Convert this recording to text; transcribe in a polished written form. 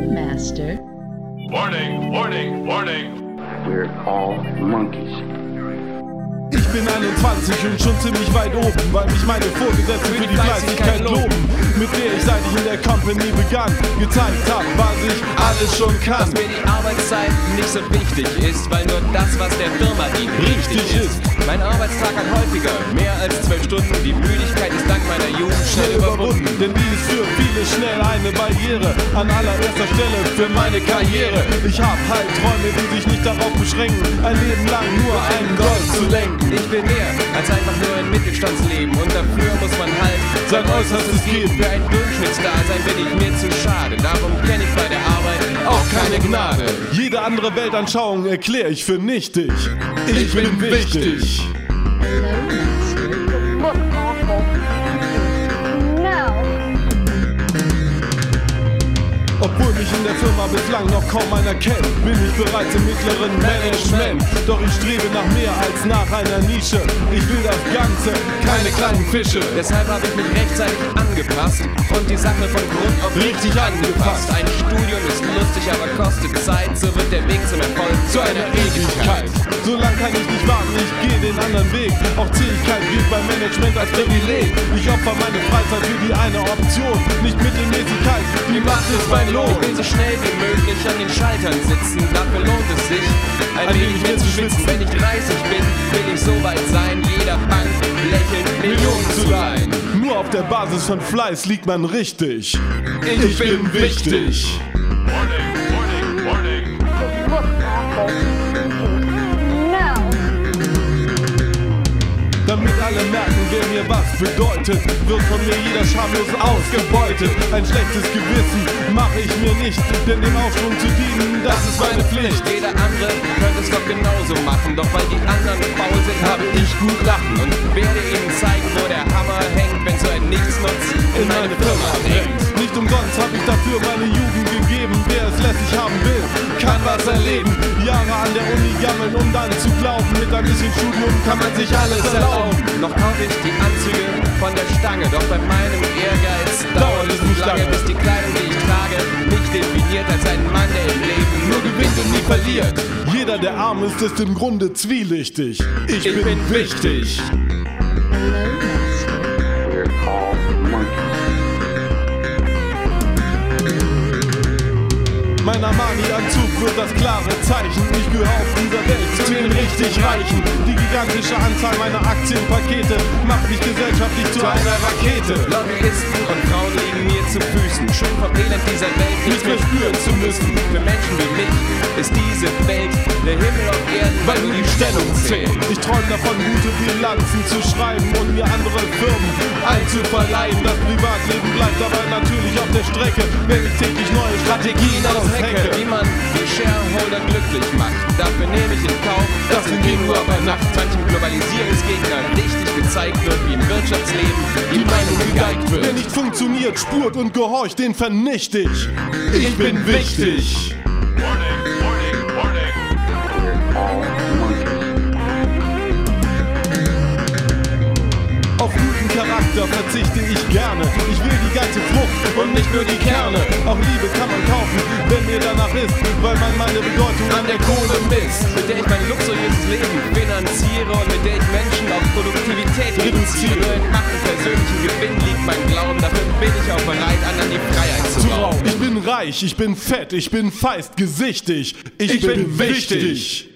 Master. Warning, warning, warning. We're all monkeys. Ich bin 21 und schon ziemlich weit oben, weil mich meine Vorgesetzten für die Fleißigkeit loben, mit der ich seit ich in der Company begann, gezeigt hab, was ich alles schon kann. Dass mir die Arbeitszeit nicht so wichtig ist, weil nur das, was der Firma dient, richtig ist. Mein Arbeitstag hat häufiger mehr als 12 Stunden. Die Müdigkeit ist dank meiner Jugend schnell überwunden. Denn die ist für viele schnell eine Barriere, an allererster Stelle für meine Karriere. Ich hab halt Träume, die sich nicht darauf beschränken, ein Leben lang nur einen Golf zu lenken. Ich will mehr als einfach nur ein Mittelstandsleben und dafür muss man halt sein Äußerstes geben. Für ein Durchschnittsdasein bin ich mir zu schade, darum kenn ich bei der Arbeit auch keine Gnade. Jede andere Weltanschauung erkläre ich für nichtig. Ich bin wichtig. Hello, Master. Obwohl mich in der Firma bislang noch kaum einer kennt, bin ich bereits im mittleren Management. Doch ich strebe nach mehr als nach einer Nische. Ich will das Ganze, keine kleinen Fische. Deshalb habe ich mich rechtzeitig angepasst und die Sache von Grund auf richtig angepasst. Ein Studium ist lustig, aber kostet Zeit. So wird der Weg zum Erfolg zu einer Ewigkeit. So lang kann ich nicht warten, ich gehe den anderen Weg. Auch Zähigkeit gilt beim Management als Privileg. Ich opfer meine Freizeit für die eine Option, nicht Mittelmäßigkeit, die Macht ist mein Lohn. Ich will so schnell wie möglich an den Schaltern sitzen, dafür lohnt es sich, ein wenig mehr zu schwitzen. Wenn ich 30 bin, will ich so weit sein, jeder Bank lächelnd Millionen zu leihen. Nur auf der Basis von Fleiß liegt man richtig. Ich bin wichtig. Warning, warning, warning. Damit alle merken, wer mir was bedeutet, wird von mir jeder schamlos ausgebeutet. Ein schlechtes Gewissen mache ich mir nicht, denn dem Aufschwung zu dienen, das ist meine Pflicht. Jeder andere könnte es doch genauso machen, doch weil die anderen faul sind, habe ich gut lachen und werde ihnen zeigen, wo der Hammer hängt, wenn so ein Nichtsnutz in meine Firma bringt. Nicht umsonst habe ich dafür meine Jugend gegeben. Wer es lässig haben will, kann was erleben. Jahre an der Uni gammeln, um dann zu glauben, mit ein bisschen Studium kann man sich alles erlauben. Noch kaufe ich die Anzüge von der Stange, doch bei meinem Ehrgeiz dauert es nicht lange, bis die Kleidung, die ich trage, mich definiert als ein Mann, der im Leben nur gewinnt und nie verliert. Jeder, der arm ist, ist im Grunde zwielichtig. Ich bin wichtig. Hello, Master. We're all monkeys. Mein Armani-Anzug wird das klare Zeichen. Ich gehöre auf dieser Welt zu den richtig Reichen. Die gigantische Anzahl meiner Aktienpakete macht mich gesellschaftlich zu einer Rakete. Lobbyisten und Frauen liegen mir zu Füßen, schön vom Elend dieser Welt nicht mehr spüren zu müssen. Für Menschen wie mich ist diese Welt der Himmel auf Erden, weil nur die Stellung zählt. Ich träume davon, gute Bilanzen zu schreiben und mir andere Firmen einzuverleihen. Das Privatleben bleibt aber natürlich auf der Strecke, wenn ich täglich neue Strategien aushecke. Wie man die Shareholder glücklich macht, dafür nehme ich in Kauf, dass in nur über Nacht manchen Globalisierungsgegnern richtig gezeigt wird, wie im Wirtschaftsleben die Meinung gegeigt wird. Wer nicht funktioniert, spurt und gehorcht, den vernichte ich. Ich bin wichtig. Warning, warning, warning. We're all monkeys. Auf guten Charakter verzichte ich gerne. Ich will die ganze Frucht und nicht nur die Kerne. Auch Liebe kann man kaufen, wenn mir danach ist, weil man meine Bedeutung an der Kohle misst. Mit der ich mein luxuriöses Leben finanziere und mit der ich Menschen auf Produktivität reduziere. Nur in Macht und persönlichen Gewinn liegt mein Glauben, dafür bin ich auch bereit, anderen die Freiheit zu rauben. Ich bin reich, ich bin fett, ich bin feist, gesichtig. Ich bin wichtig.